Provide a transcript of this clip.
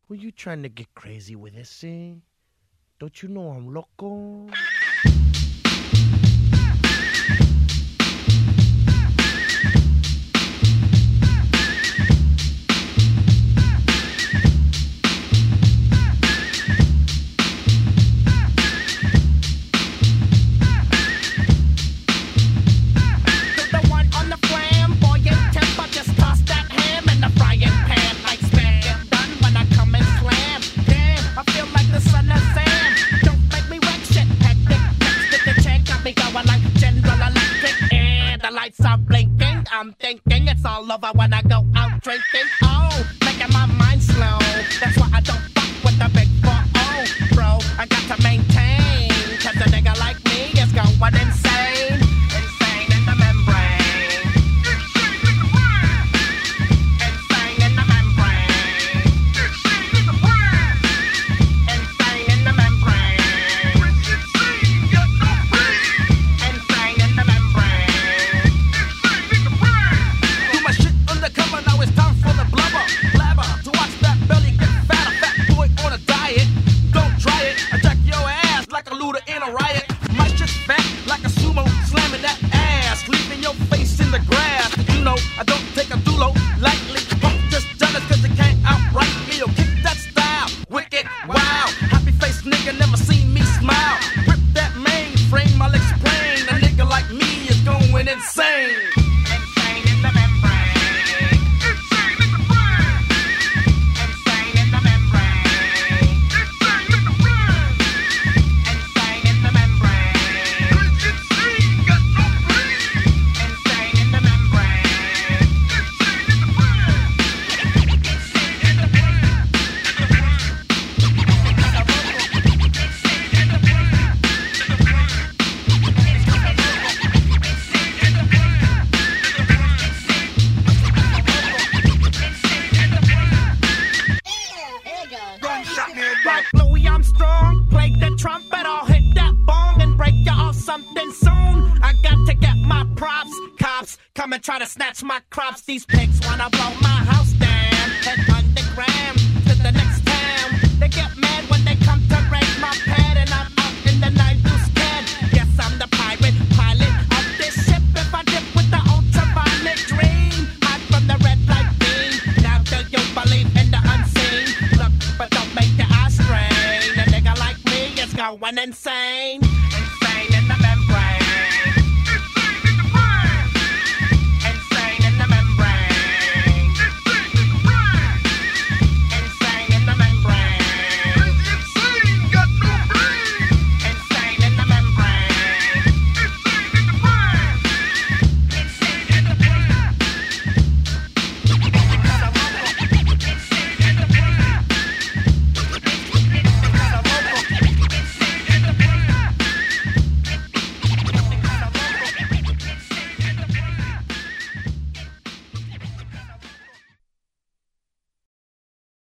Who you trying to get crazy with this, eh? Don't you know I'm loco? I'm thinking it's all over when I go out drinking. Oh, making my mind slow. That's why I don't fuck with the big 4-0, bro. I got to maintain, cause a nigga like me is going insane. Insane in the membrane. Insane in the membrane. Insane in the brain. Insane in the membrane. Insane in the membrane. Now it's time for the blubber, blabber, to watch that belly get fat. A fat boy on a diet, don't try it. I jack your ass like a looter in a riot. My shit's fat like a sumo, slamming that ass, leaving your face in the grass. You know I don't take a dulo lightly. Punk just jealous cause they can't outright me. Yo, kick that style, wicked, wow. Happy face nigga never seen me smile. Rip that mainframe, I'll explain. A nigga like me is going insane. Insane in the membrane. Like Louis Armstrong, play the trumpet, I'll hit that bong and break you off something soon. I got to get my props, cops come and try to snatch my crops. These pigs wanna blow my house down, head underground to the next town. They get mad when they come to raid my pad and I'm out in the night too scared. Yes, I'm the pirate, pilot of this ship. If I dip with the ultraviolet dream, hide from the red light beam. Now do you believe in the unseen? Look, but don't make your eyes strain. A nigga like me is going insane.